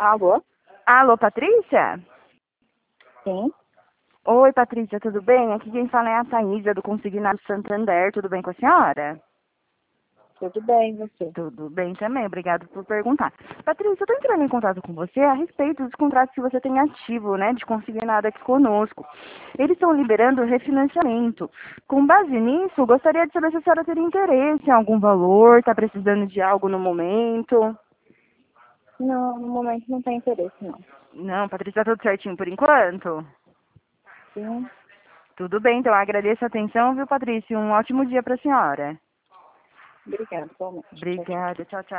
Alô? Alô, Patrícia? Sim, Oi, Patrícia, tudo bem? Aqui quem fala é a Thaísa, do Consignado Santander. Tudo bem com a senhora? tudo bem, você? Tudo bem também, obrigado por perguntar. Patrícia, eu estou entrando em contato com você a respeito dos contratos que você tem ativo, né, de consignado aqui conosco. Eles estão liberando refinanciamento. Com base nisso, gostaria de saber se a senhora teria interesse em algum valor, está precisando de algo no momento. Não, no momento não tem interesse, não. Não, Patrícia, tá tudo certinho por enquanto? Sim, Tudo bem, então agradeço a atenção, viu, Patrícia? Um ótimo dia para a senhora. obrigada, igualmente. Tchau, tchau. Obrigada, tchau, tchau.